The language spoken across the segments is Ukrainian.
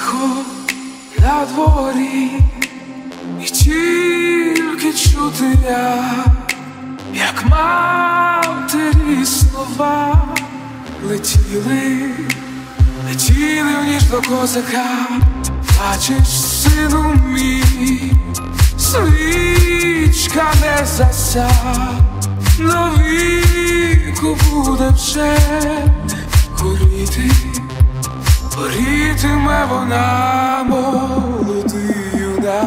Тихо на дворі, і тільки чути як матері слова летіли в ніч до козака. Бачиш, сину мій, свічка не зася, до віку буде вже горітиме вона, молодий юнак,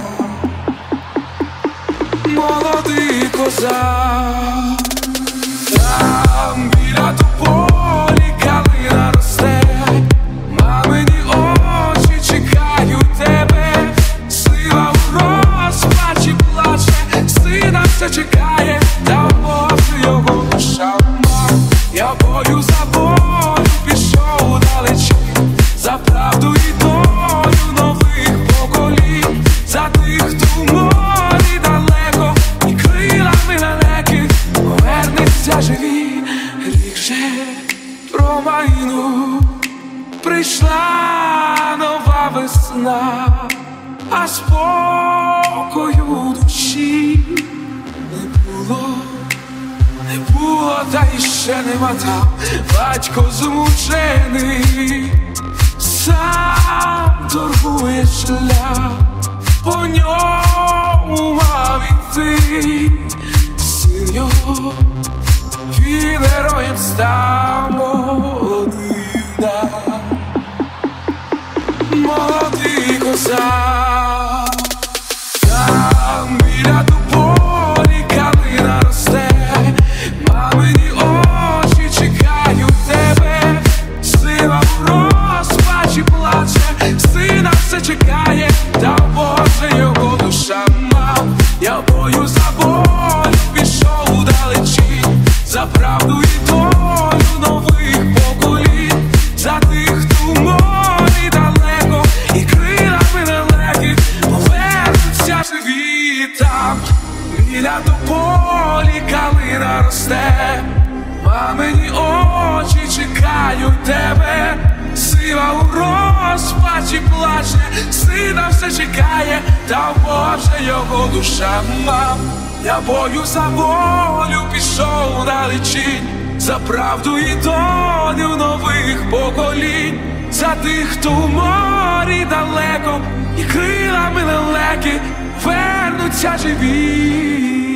молодий козак. Там біля тополі калина росте, мамині очі чекають тебе. Сива у розпачі плаче, сина все чекає, та може його душа ма. Я бою за волю пішов далечі, за правду і долю нових поколінь, за тих, хто в морі далеко і крилами далеки повернеться живі. Рік же промайнув, прийшла нова весна, а спокою душі не було, та іще нема там. Батько змучений, сам торгує шлях, по ньому мав іти син його, він героєм став, молодий юнак, молодий козак. Там біля тополі калина росте, мамині очі чекають тебе. Сива в розпачі плаче, сина все чекає, та Боже його душа мав. Я бою за волю пішов далечі, за правду і долю нових поколінь, за тих, хто в морі далеко і крилами далекі повернуться живі. Там біля тополі калина росте, мамині очі чекають тебе. Сива у розпачі плаче, сина все чекає, та Боже його душа мав. Я бою за волю пішов далечінь, за правду і долю нових поколінь, за тих, хто в морі далеко і крилами далекі вернуться живі.